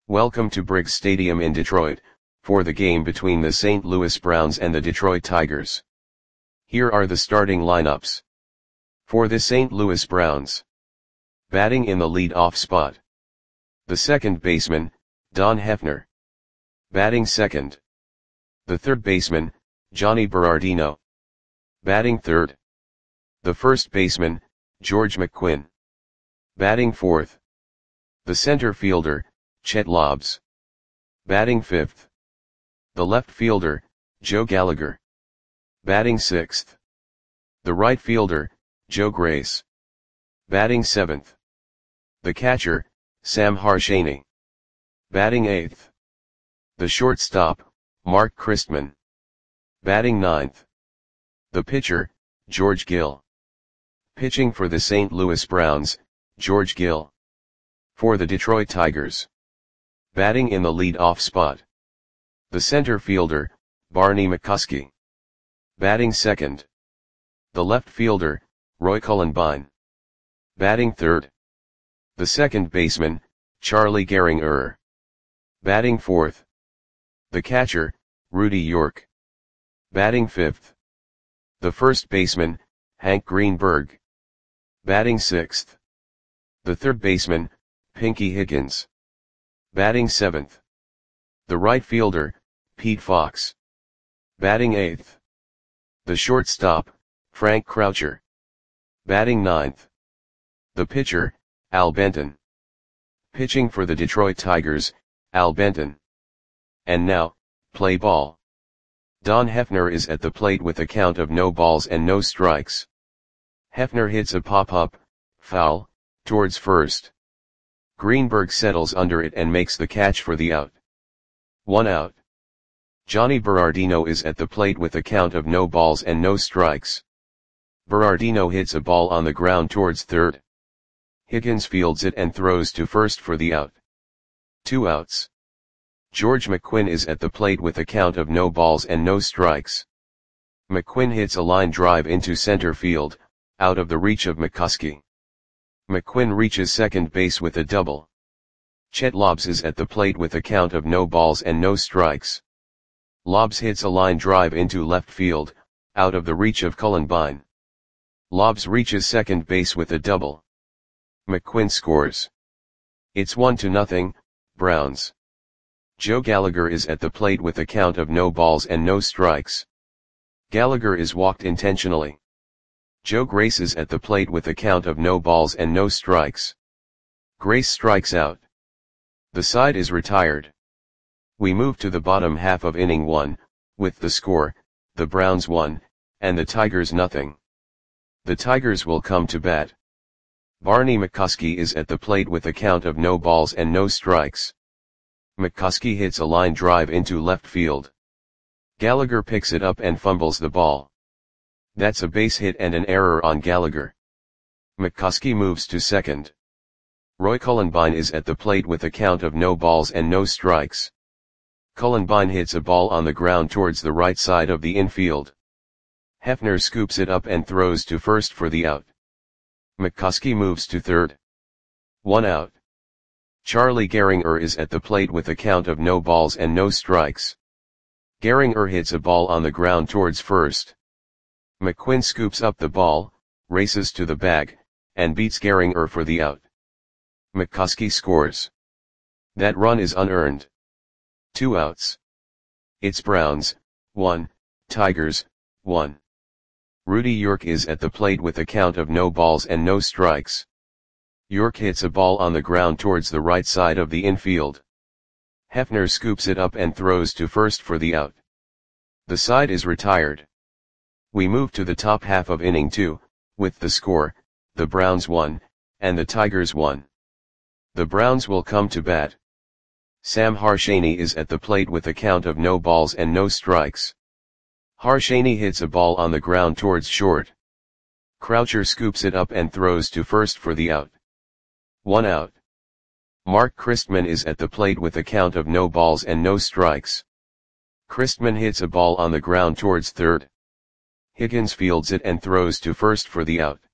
Welcome to Briggs Stadium in Detroit, for the game between the St. Louis Browns and the Detroit Tigers. Here are the starting lineups. For the St. Louis Browns. Batting in the lead-off spot. The second baseman, Don Hefner. Batting second. The third baseman, Johnny Berardino. Batting third. The first baseman, George McQuinn. Batting fourth. The center fielder, Chet Lobbs. Batting fifth. The left fielder, Joe Gallagher. Batting sixth. The right fielder, Joe Grace. Batting seventh. The catcher, Sam Harshaney. Batting eighth. The shortstop, Mark Christman. Batting ninth. The pitcher, George Gill. Pitching for the St. Louis Browns, George Gill. For the Detroit Tigers. Batting in the lead-off spot. The center fielder, Barney McCuskey. Batting second. The left fielder, Roy Cullenbine. Batting third. The second baseman, Charlie Gehringer. Batting fourth. The catcher, Rudy York. Batting fifth. The first baseman, Hank Greenberg. Batting sixth. The third baseman, Pinky Higgins. Batting seventh. The right fielder, Pete Fox. Batting eighth. The shortstop, Frank Croucher. Batting ninth. The pitcher, Al Benton. Pitching for the Detroit Tigers, Al Benton. And now, play ball. Don Hefner is at the plate with a count of no balls and no strikes. Hefner hits a pop-up, foul, towards first. Greenberg settles under it and makes the catch for the out. 1 out. Johnny Berardino is at the plate with a count of no balls and no strikes. Berardino hits a ball on the ground towards third. Higgins fields it and throws to first for the out. 2 outs. George McQuinn is at the plate with a count of no balls and no strikes. McQuinn hits a line drive into center field, out of the reach of McCuskey. McQuinn reaches second base with a double. Chet Lobbs is at the plate with a count of no balls and no strikes. Lobbs hits a line drive into left field, out of the reach of Cullenbine. Lobbs reaches second base with a double. McQuinn scores. It's 1-0, Browns. Joe Gallagher is at the plate with a count of no balls and no strikes. Gallagher is walked intentionally. Joe Grace is at the plate with a count of no balls and no strikes. Grace strikes out. The side is retired. We move to the bottom half of inning 1, with the score, the Browns 1, and the Tigers 0. The Tigers will come to bat. Barney McCuskey is at the plate with a count of no balls and no strikes. McCuskey hits a line drive into left field. Gallagher picks it up and fumbles the ball. That's a base hit and an error on Gallagher. McCuskey moves to second. Roy Cullenbine is at the plate with a count of no balls and no strikes. Cullenbine hits a ball on the ground towards the right side of the infield. Hefner scoops it up and throws to first for the out. McCuskey moves to third. 1 out. Charlie Gehringer is at the plate with a count of no balls and no strikes. Gehringer hits a ball on the ground towards first. McQuinn scoops up the ball, races to the bag, and beats Gehringer for the out. McCuskey scores. That run is unearned. 2 outs. It's Browns, 1, Tigers, 1. Rudy York is at the plate with a count of no balls and no strikes. York hits a ball on the ground towards the right side of the infield. Hefner scoops it up and throws to first for the out. The side is retired. We move to the top half of inning 2, with the score, the Browns 1, and the Tigers 1. The Browns will come to bat. Sam Harshaney is at the plate with a count of no balls and no strikes. Harshaney hits a ball on the ground towards short. Croucher scoops it up and throws to first for the out. 1 out. Mark Christman is at the plate with a count of no balls and no strikes. Christman hits a ball on the ground towards third. Higgins fields it and throws to first for the out.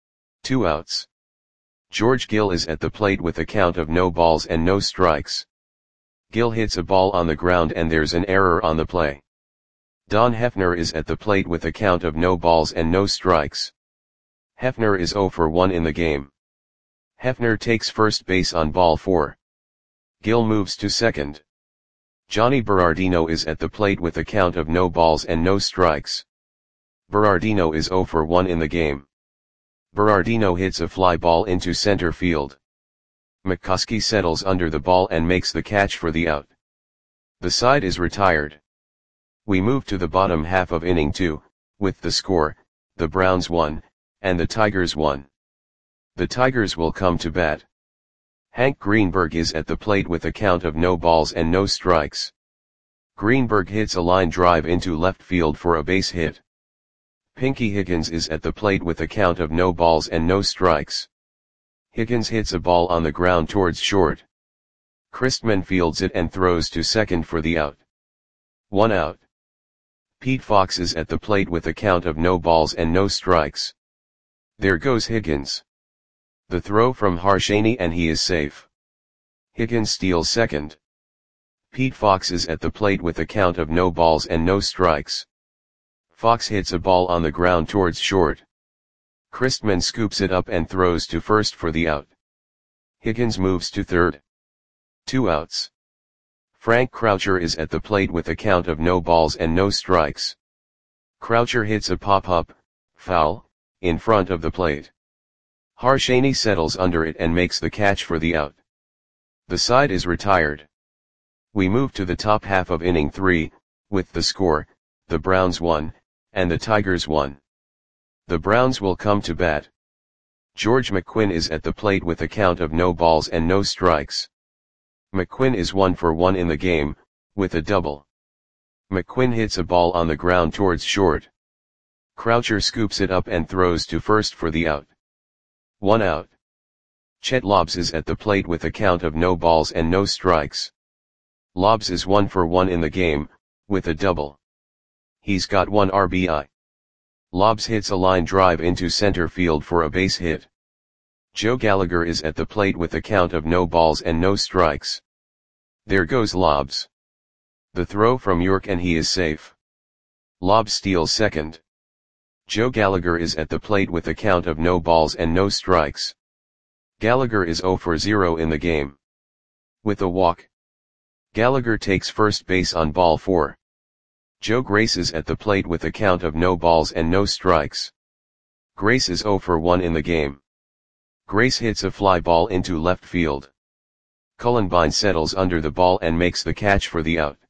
2 outs. George Gill is at the plate with a count of no balls and no strikes. Gil hits a ball on the ground and there's an error on the play. Don Hefner is at the plate with a count of no balls and no strikes. Hefner is 0 for 1 in the game. Hefner takes first base on ball 4. Gil moves to second. Johnny Berardino is at the plate with a count of no balls and no strikes. Berardino is 0 for 1 in the game. Berardino hits a fly ball into center field. McCuskey settles under the ball and makes the catch for the out. The side is retired. We move to the bottom half of inning 2, with the score, the Browns 1, and the Tigers 1. The Tigers will come to bat. Hank Greenberg is at the plate with a count of no balls and no strikes. Greenberg hits a line drive into left field for a base hit. Pinky Higgins is at the plate with a count of no balls and no strikes. Higgins hits a ball on the ground towards short. Christman fields it and throws to second for the out. 1 out. Pete Fox is at the plate with a count of no balls and no strikes. There goes Higgins. The throw from Harshaney and he is safe. Higgins steals second. Pete Fox is at the plate with a count of no balls and no strikes. Fox hits a ball on the ground towards short. Christman scoops it up and throws to first for the out. Higgins moves to third. 2 outs. Frank Croucher is at the plate with a count of no balls and no strikes. Croucher hits a pop-up, foul, in front of the plate. Harshaney settles under it and makes the catch for the out. The side is retired. We move to the top half of inning 3, with the score, the Browns 1, and the Tigers 1. The Browns will come to bat. George McQuinn is at the plate with a count of no balls and no strikes. McQuinn is 1 for 1 in the game, with a double. McQuinn hits a ball on the ground towards short. Croucher scoops it up and throws to first for the out. 1 out. Chet Lobbs is at the plate with a count of no balls and no strikes. Lobbs is 1 for 1 in the game, with a double. He's got 1 RBI. Lobbs hits a line drive into center field for a base hit. Joe Gallagher is at the plate with a count of no balls and no strikes. There goes Lobbs. The throw from York and he is safe. Lobbs steals second. Joe Gallagher is at the plate with a count of no balls and no strikes. Gallagher is 0 for 0 in the game. With a walk. Gallagher takes first base on ball 4. Joe Grace is at the plate with a count of no balls and no strikes. Grace is 0 for 1 in the game. Grace hits a fly ball into left field. Cullenbine settles under the ball and makes the catch for the out.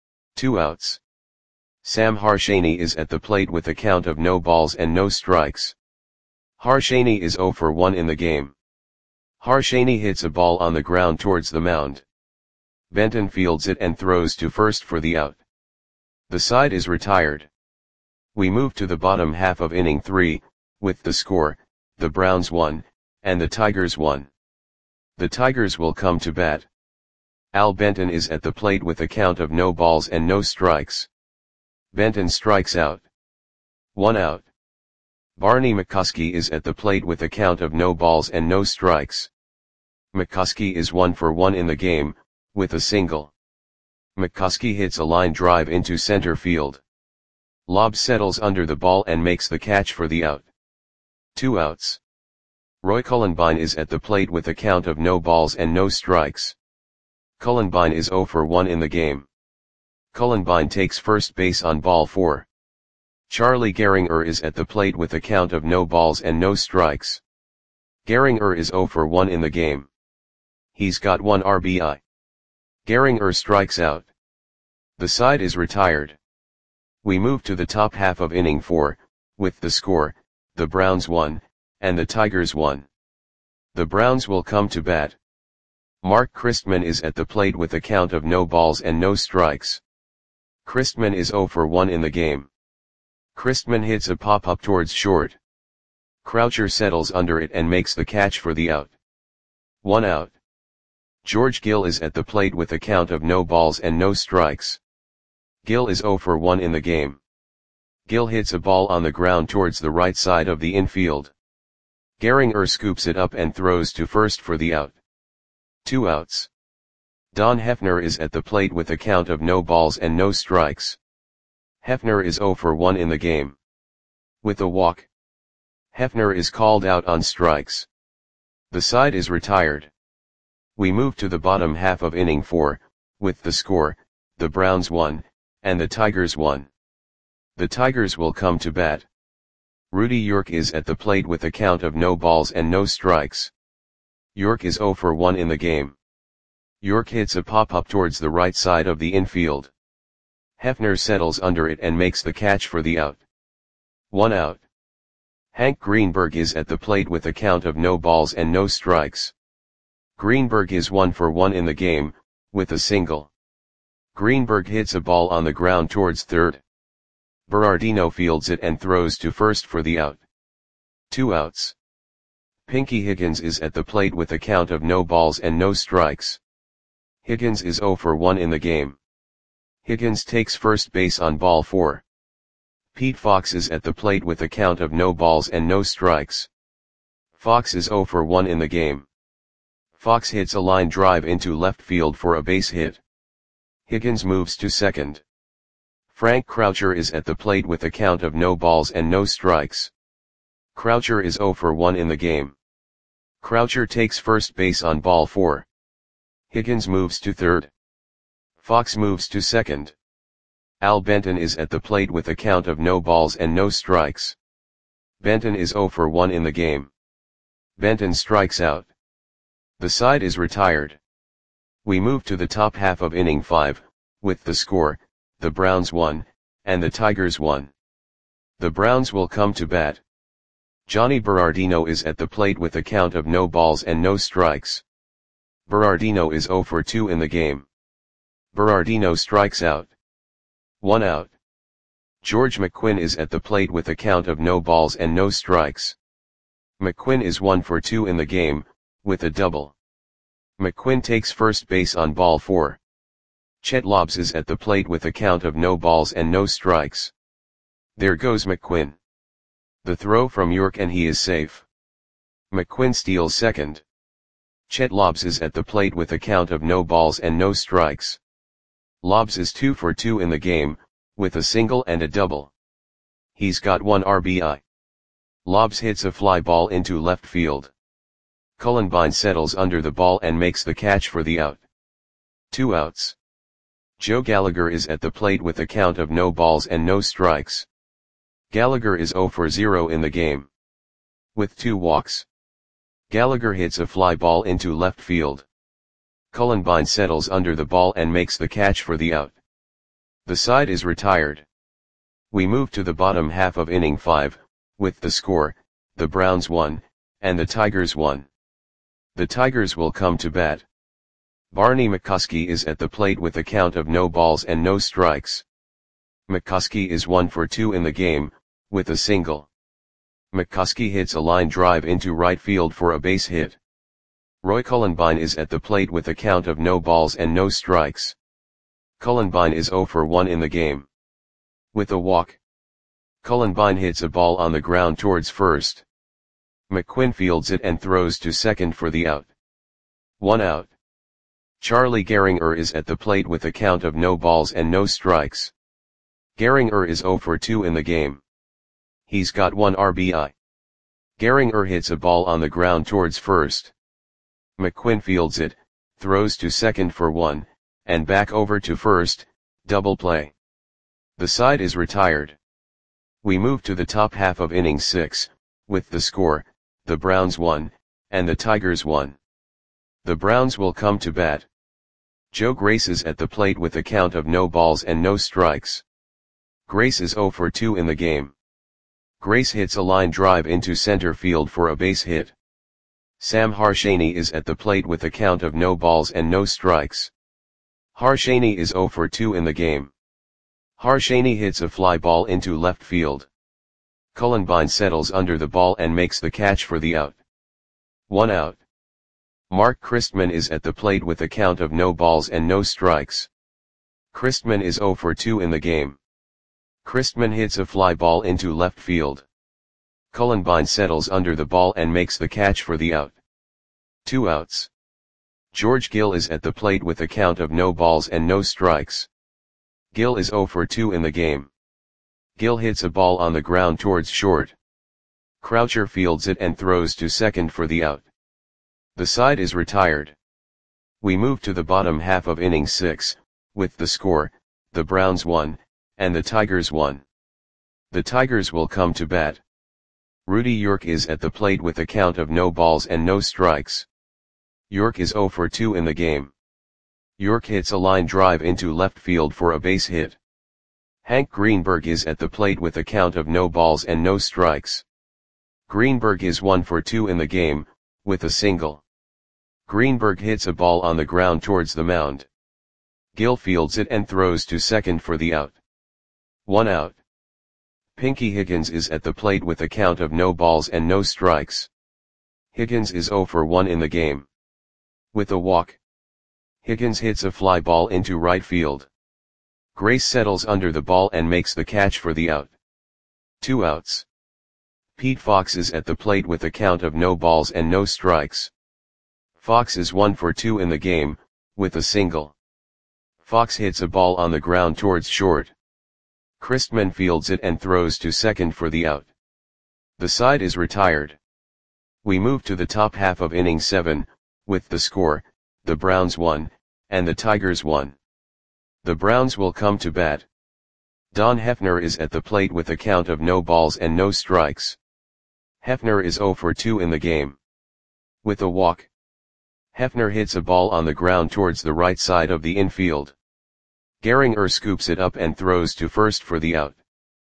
2 outs. Sam Harshaney is at the plate with a count of no balls and no strikes. Harshaney is 0 for 1 in the game. Harshaney hits a ball on the ground towards the mound. Benton fields it and throws to first for the out. The side is retired. We move to the bottom half of inning 3, with the score, the Browns 1, and the Tigers 1. The Tigers will come to bat. Al Benton is at the plate with a count of no balls and no strikes. Benton strikes out. 1 out. Barney McCuskey is at the plate with a count of no balls and no strikes. McCuskey is 1 for 1 in the game, with a single. McCuskey hits a line drive into center field. Lobbs settles under the ball and makes the catch for the out. 2 outs. Roy Cullenbine is at the plate with a count of no balls and no strikes. Cullenbine is 0 for 1 in the game. Cullenbine takes first base on ball 4. Charlie Gehringer is at the plate with a count of no balls and no strikes. Gehringer is 0 for 1 in the game. He's got 1 RBI. Gehringer strikes out. The side is retired. We move to the top half of inning 4, with the score, the Browns 1, and the Tigers 1. The Browns will come to bat. Mark Christman is at the plate with a count of no balls and no strikes. Christman is 0 for 1 in the game. Christman hits a pop-up towards short. Croucher settles under it and makes the catch for the out. 1 out. George Gill is at the plate with a count of no balls and no strikes. Gill is 0 for 1 in the game. Gill hits a ball on the ground towards the right side of the infield. Gehringer scoops it up and throws to first for the out. 2 outs. Don Hefner is at the plate with a count of no balls and no strikes. Hefner is 0 for 1 in the game. With a walk, Hefner is called out on strikes. The side is retired. We move to the bottom half of inning 4, with the score, the Browns 1, and the Tigers 1. The Tigers will come to bat. Rudy York is at the plate with a count of no balls and no strikes. York is 0 for 1 in the game. York hits a pop-up towards the right side of the infield. Hefner settles under it and makes the catch for the out. 1 out. Hank Greenberg is at the plate with a count of no balls and no strikes. Greenberg is 1 for 1 in the game, with a single. Greenberg hits a ball on the ground towards third. Berardino fields it and throws to first for the out. 2 outs. Pinky Higgins is at the plate with a count of no balls and no strikes. Higgins is 0 for 1 in the game. Higgins takes first base on ball 4. Pete Fox is at the plate with a count of no balls and no strikes. Fox is 0 for 1 in the game. Fox hits a line drive into left field for a base hit. Higgins moves to second. Frank Croucher is at the plate with a count of no balls and no strikes. Croucher is 0 for 1 in the game. Croucher takes first base on ball 4. Higgins moves to third. Fox moves to second. Al Benton is at the plate with a count of no balls and no strikes. Benton is 0 for 1 in the game. Benton strikes out. The side is retired. We move to the top half of inning 5, with the score, the Browns 1, and the Tigers 1. The Browns will come to bat. Johnny Berardino is at the plate with a count of no balls and no strikes. Berardino is 0 for 2 in the game. Berardino strikes out. 1 out. George McQuinn is at the plate with a count of no balls and no strikes. McQuinn is 1 for 2 in the game, with a double. McQuinn takes first base on ball 4. Chet Lobbs is at the plate with a count of no balls and no strikes. There goes McQuinn. The throw from York and he is safe. McQuinn steals second. Chet Lobbs is at the plate with a count of no balls and no strikes. Lobbs is 2 for 2 in the game, with a single and a double. He's got 1 RBI. Lobbs hits a fly ball into left field. Cullenbine settles under the ball and makes the catch for the out. 2 outs. Joe Gallagher is at the plate with a count of no balls and no strikes. Gallagher is 0 for 0 in the game. With 2 walks. Gallagher hits a fly ball into left field. Cullenbine settles under the ball and makes the catch for the out. The side is retired. We move to the bottom half of inning 5, with the score, the Browns 1, and the Tigers 1. The Tigers will come to bat. Barney McCuskey is at the plate with a count of no balls and no strikes. McCuskey is 1 for 2 in the game, with a single. McCuskey hits a line drive into right field for a base hit. Roy Cullenbine is at the plate with a count of no balls and no strikes. Cullenbine is 0 for 1 in the game. With a walk, Cullenbine hits a ball on the ground towards first. McQuinn fields it and throws to second for the out. 1 out. Charlie Gehringer is at the plate with a count of no balls and no strikes. Gehringer is 0 for 2 in the game. He's got 1 RBI. Gehringer hits a ball on the ground towards first. McQuinn fields it, throws to second for 1, and back over to first, double play. The side is retired. We move to the top half of inning 6, with the score, the Browns 1, and the Tigers 1. The Browns will come to bat. Joe Grace is at the plate with a count of no balls and no strikes. Grace is 0 for 2 in the game. Grace hits a line drive into center field for a base hit. Sam Harshaney is at the plate with a count of no balls and no strikes. Harshaney is 0 for 2 in the game. Harshaney hits a fly ball into left field. Cullenbine settles under the ball and makes the catch for the out. 1 out. Mark Christman is at the plate with a count of no balls and no strikes. Christman is 0 for 2 in the game. Christman hits a fly ball into left field. Cullenbine settles under the ball and makes the catch for the out. 2 outs. George Gill is at the plate with a count of no balls and no strikes. Gill is 0 for 2 in the game. Gill hits a ball on the ground towards short. Croucher fields it and throws to second for the out. The side is retired. We move to the bottom half of inning 6, with the score, the Browns 1, and the Tigers 1. The Tigers will come to bat. Rudy York is at the plate with a count of no balls and no strikes. York is 0 for 2 in the game. York hits a line drive into left field for a base hit. Hank Greenberg is at the plate with a count of no balls and no strikes. Greenberg is 1 for 2 in the game, with a single. Greenberg hits a ball on the ground towards the mound. Gill fields it and throws to second for the out. 1 out. Pinky Higgins is at the plate with a count of no balls and no strikes. Higgins is 0 for 1 in the game. With a walk. Higgins hits a fly ball into right field. Grace settles under the ball and makes the catch for the out. 2 outs. Pete Fox is at the plate with a count of no balls and no strikes. Fox is 1 for 2 in the game, with a single. Fox hits a ball on the ground towards short. Christman fields it and throws to second for the out. The side is retired. We move to the top half of inning 7, with the score, the Browns 1, and the Tigers 1. The Browns will come to bat. Don Hefner is at the plate with a count of no balls and no strikes. Hefner is 0 for 2 in the game. With a walk. Hefner hits a ball on the ground towards the right side of the infield. Gehringer scoops it up and throws to first for the out.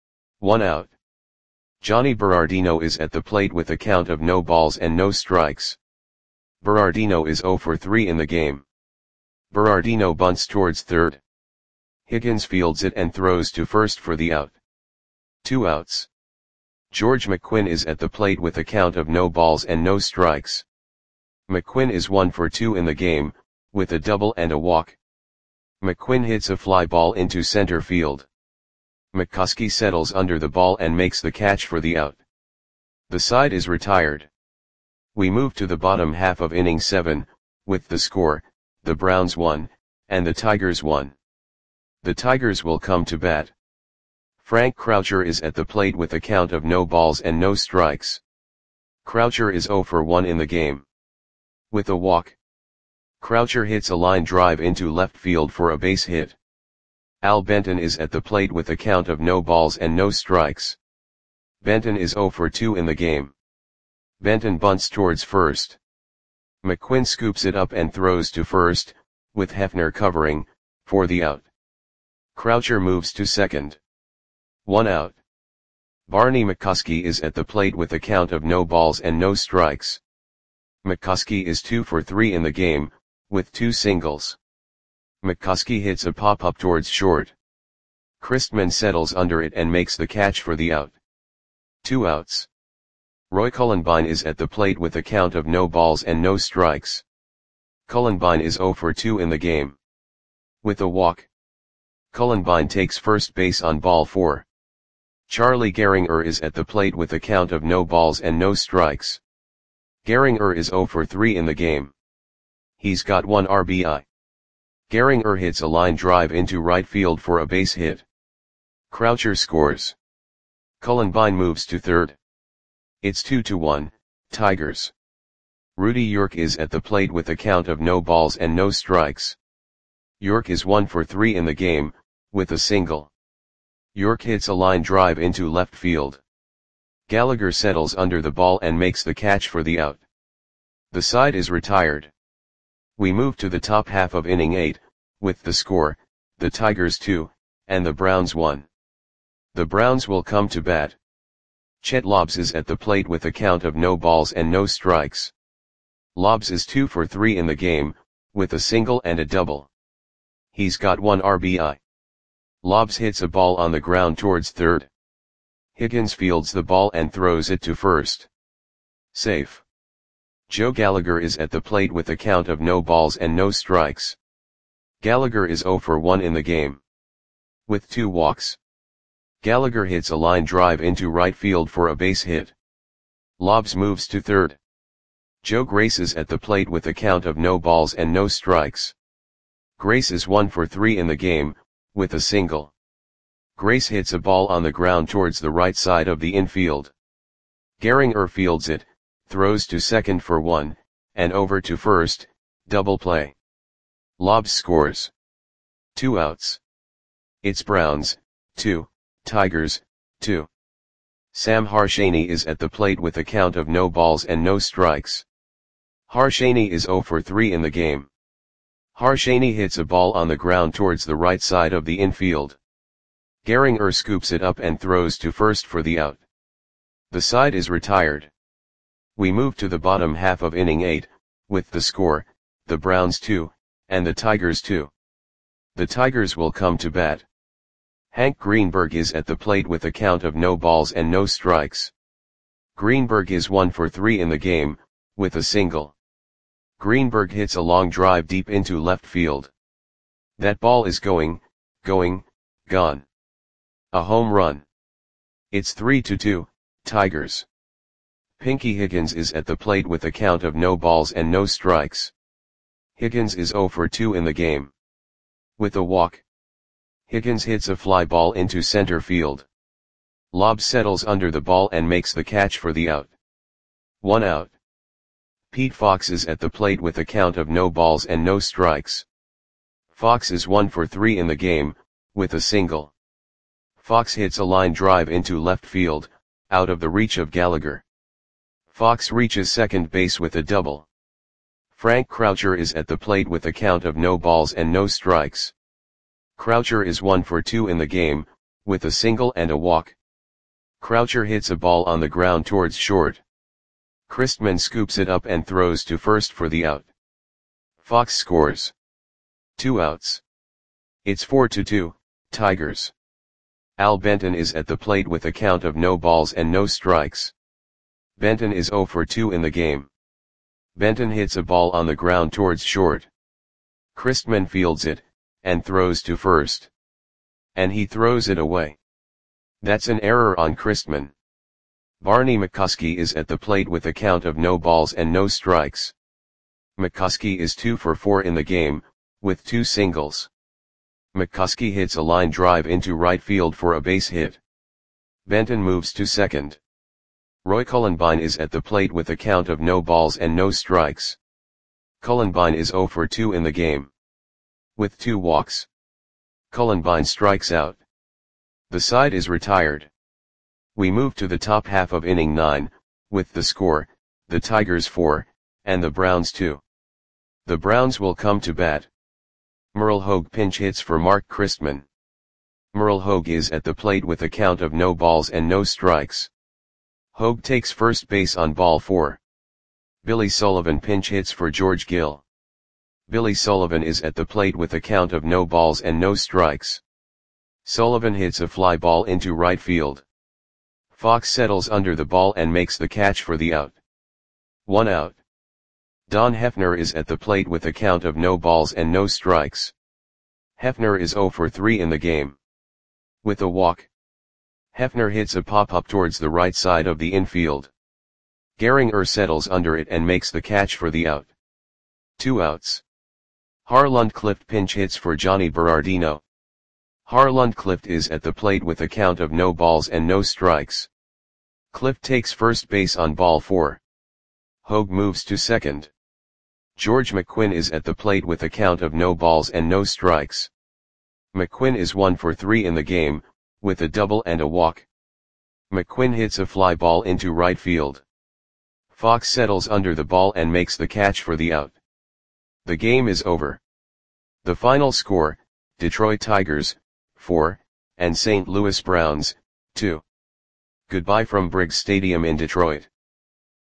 1 out. Johnny Berardino is at the plate with a count of no balls and no strikes. Berardino is 0 for 3 in the game. Berardino bunts towards third. Higgins fields it and throws to first for the out. 2 outs. George McQuinn is at the plate with a count of no balls and no strikes. McQuinn is 1 for 2 in the game, with a double and a walk. McQuinn hits a fly ball into center field. McCuskey settles under the ball and makes the catch for the out. The side is retired. We move to the bottom half of inning 7, with the score, the Browns 1, and the Tigers 1. The Tigers will come to bat. Frank Croucher is at the plate with a count of no balls and no strikes. Croucher is 0 for 1 in the game. With a walk. Croucher hits a line drive into left field for a base hit. Al Benton is at the plate with a count of no balls and no strikes. Benton is 0 for 2 in the game. Benton bunts towards first. McQuinn scoops it up and throws to first, with Hefner covering, for the out. Croucher moves to second. 1 out. Barney McCuskey is at the plate with a count of no balls and no strikes. McCuskey is 2 for 3 in the game, with 2 singles. McCuskey hits a pop-up towards short. Christman settles under it and makes the catch for the out. 2 outs. Roy Cullenbine is at the plate with a count of no balls and no strikes. Cullenbine is 0 for 2 in the game. With a walk. Cullenbine takes first base on ball 4. Charlie Gehringer is at the plate with a count of no balls and no strikes. Gehringer is 0 for 3 in the game. He's got 1 RBI. Gehringer hits a line drive into right field for a base hit. Croucher scores. Cullenbine moves to third. It's 2-1, Tigers. Rudy York is at the plate with a count of no balls and no strikes. York is 1 for 3 in the game, with a single. York hits a line drive into left field. Gallagher settles under the ball and makes the catch for the out. The side is retired. We move to the top half of inning 8, with the score, the Tigers 2, and the Browns 1. The Browns will come to bat. Chet Lobbs is at the plate with a count of no balls and no strikes. Lobbs is 2 for 3 in the game, with a single and a double. He's got 1 RBI. Lobbs hits a ball on the ground towards third. Higgins fields the ball and throws it to first. Safe. Joe Gallagher is at the plate with a count of no balls and no strikes. Gallagher is 0 for 1 in the game. With 2 walks. Gallagher hits a line drive into right field for a base hit. Lobbs moves to third. Joe Grace is at the plate with a count of no balls and no strikes. Grace is 1 for 3 in the game, with a single. Grace hits a ball on the ground towards the right side of the infield. Gehringer fields it, throws to second for 1, and over to first, double play. Lobbs scores. 2 outs. It's Browns, 2, Tigers, 2. Sam Harshaney is at the plate with a count of no balls and no strikes. Harshaney is 0 for 3 in the game. Harshaney hits a ball on the ground towards the right side of the infield. Gehringer scoops it up and throws to first for the out. The side is retired. We move to the bottom half of inning 8, with the score, the Browns 2, and the Tigers 2. The Tigers will come to bat. Hank Greenberg is at the plate with a count of no balls and no strikes. Greenberg is 1 for 3 in the game, with a single. Greenberg hits a long drive deep into left field. That ball is gone. A home run. It's 3-2, Tigers. Pinky Higgins is at the plate with a count of no balls and no strikes. Higgins is 0 for 2 in the game. With a walk. Higgins hits a fly ball into center field. Lobb settles under the ball and makes the catch for the out. 1 out. Pete Fox is at the plate with a count of no balls and no strikes. Fox is 1 for 3 in the game, with a single. Fox hits a line drive into left field, out of the reach of Gallagher. Fox reaches second base with a double. Frank Croucher is at the plate with a count of no balls and no strikes. Croucher is 1 for 2 in the game, with a single and a walk. Croucher hits a ball on the ground towards short. Christman scoops it up and throws to first for the out. Fox scores. 2 outs. It's 4-2, Tigers. Al Benton is at the plate with a count of no balls and no strikes. Benton is 0 for 2 in the game. Benton hits a ball on the ground towards short. Christman fields it, and throws to first. And he throws it away. That's an error on Christman. Barney McCuskey is at the plate with a count of no balls and no strikes. McCuskey is 2 for 4 in the game, with 2 singles. McCuskey hits a line drive into right field for a base hit. Benton moves to second. Roy Cullenbine is at the plate with a count of no balls and no strikes. Cullenbine is 0 for 2 in the game. With 2 walks. Cullenbine strikes out. The side is retired. We move to the top half of inning 9, with the score, the Tigers 4, and the Browns 2. The Browns will come to bat. Merle Hogue pinch hits for Mark Christman. Merle Hogue is at the plate with a count of no balls and no strikes. Hogue takes first base on ball 4. Billy Sullivan pinch hits for George Gill. Billy Sullivan is at the plate with a count of no balls and no strikes. Sullivan hits a fly ball into right field. Fox settles under the ball and makes the catch for the out. 1 out. Don Hefner is at the plate with a count of no balls and no strikes. Hefner is 0 for 3 in the game. With a walk. Hefner hits a pop-up towards the right side of the infield. Gehringer settles under it and makes the catch for the out. 2 outs. Harlund Clift pinch hits for Johnny Berardino. Harlund Clift is at the plate with a count of no balls and no strikes. Clift takes first base on ball 4. Hogue moves to second. George McQuinn is at the plate with a count of no balls and no strikes. McQuinn is 1 for 3 in the game, with a double and a walk. McQuinn hits a fly ball into right field. Fox settles under the ball and makes the catch for the out. The game is over. The final score, Detroit Tigers, 4, and St. Louis Browns, 2. Goodbye from Briggs Stadium in Detroit.